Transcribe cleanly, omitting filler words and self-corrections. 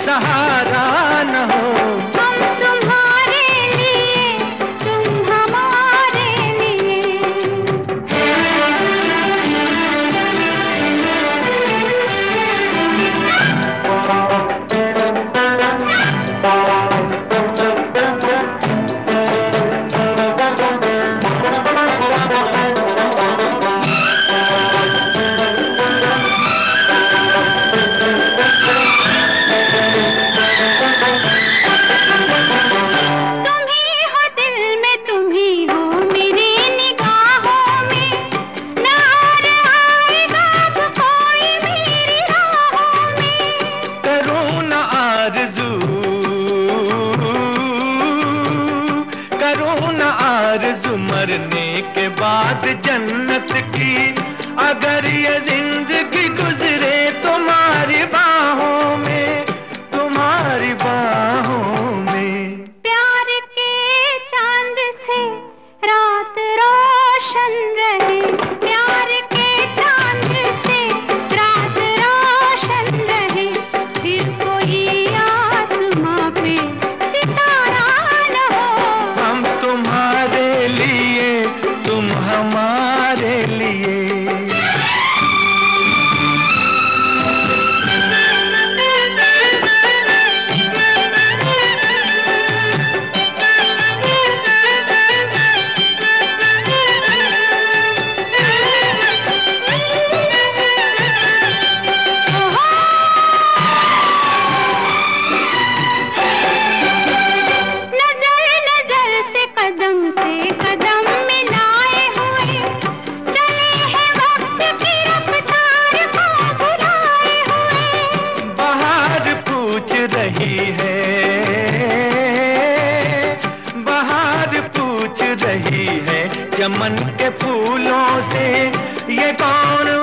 सहारा न हो। हम तुम्हारे लिए, तुम हमारे लिए। आरज़ू मरने के बाद जन्नत की, अगर ये जिंदगी गुजरे तुम्हारी बाहों में, तुम्हारी बाहों में। प्यार के चांद से रात रोशन रहे, प्यार के चांद से रात रोशन रहे, फिर कोई आसमां पे सितारा न हो। हम तुम्हारे लिए, तुम हमारे लिए। रही है बाहर पूछ रही है, चमन के फूलों से ये कौन